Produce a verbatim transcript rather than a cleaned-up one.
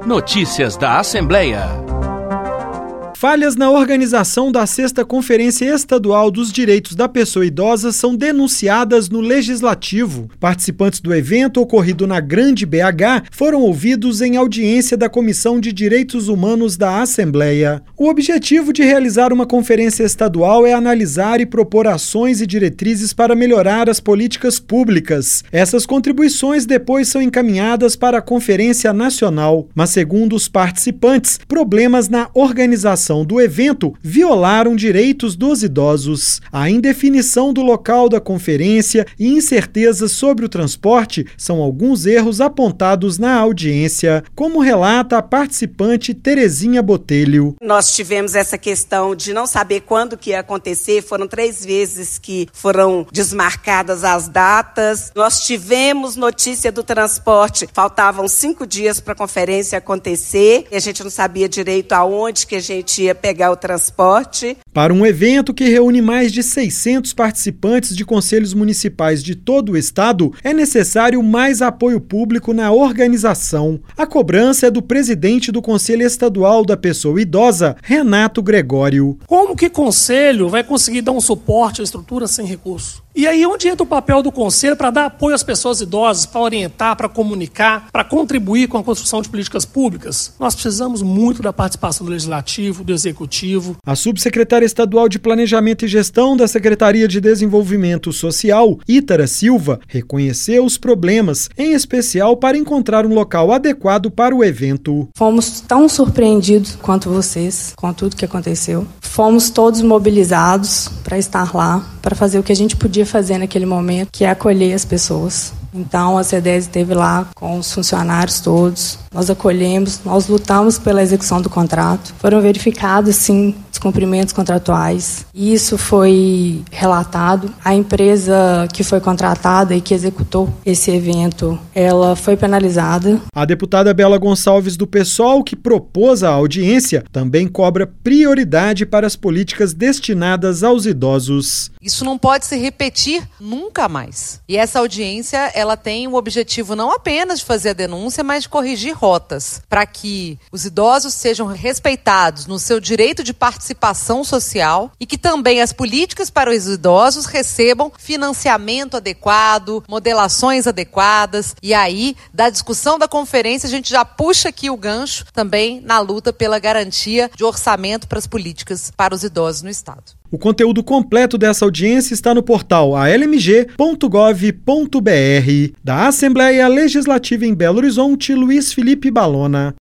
Notícias da Assembleia. Falhas na organização da sexta Conferência Estadual dos Direitos da Pessoa Idosa são denunciadas no Legislativo. Participantes do evento, ocorrido na Grande B H, foram ouvidos em audiência da Comissão de Direitos Humanos da Assembleia. O objetivo de realizar uma conferência estadual é analisar e propor ações e diretrizes para melhorar as políticas públicas. Essas contribuições depois são encaminhadas para a Conferência Nacional. Mas, segundo os participantes, problemas na organização do evento violaram direitos dos idosos. A indefinição do local da conferência e incertezas sobre o transporte são alguns erros apontados na audiência, como relata a participante Terezinha Botelho. Nós tivemos essa questão de não saber quando que ia acontecer, foram três vezes que foram desmarcadas as datas. Nós tivemos notícia do transporte, faltavam cinco dias para a conferência acontecer, e a gente não sabia direito aonde que a gente ia pegar o transporte. Para um evento que reúne mais de seiscentos participantes de conselhos municipais de todo o estado, é necessário mais apoio público na organização. A cobrança é do presidente do Conselho Estadual da Pessoa Idosa, Renato Gregório. Como que conselho vai conseguir dar um suporte à estrutura sem recurso? E aí onde entra o papel do conselho para dar apoio às pessoas idosas, para orientar, para comunicar, para contribuir com a construção de políticas públicas? Nós precisamos muito da participação do Legislativo, do Executivo. A subsecretária estadual de Planejamento e Gestão da Secretaria de Desenvolvimento Social, Ítara Silva, reconheceu os problemas, em especial para encontrar um local adequado para o evento. Fomos tão surpreendidos quanto vocês, com tudo que aconteceu. Fomos todos mobilizados para estar lá, para fazer o que a gente podia fazer naquele momento, que é acolher as pessoas. Então, a CEDESE esteve lá com os funcionários todos, nós acolhemos, nós lutamos pela execução do contrato. Foram verificados, sim, descumprimentos contratuais. Isso foi relatado. A empresa que foi contratada e que executou esse evento, ela foi penalizada. A deputada Bela Gonçalves do PSOL, que propôs a audiência, também cobra prioridade para as políticas destinadas aos idosos. Isso não pode se repetir nunca mais. E essa audiência, ela tem o objetivo não apenas de fazer a denúncia, mas de corrigir rotas, para que os idosos sejam respeitados no seu direito de participação social e que também as políticas para os idosos recebam financiamento adequado, modelações adequadas. E aí, da discussão da conferência, a gente já puxa aqui o gancho também na luta pela garantia de orçamento para as políticas para os idosos no Estado. O conteúdo completo dessa audiência está no portal a l m g ponto gov ponto b r. Da Assembleia Legislativa em Belo Horizonte, Luiz Felipe Balona.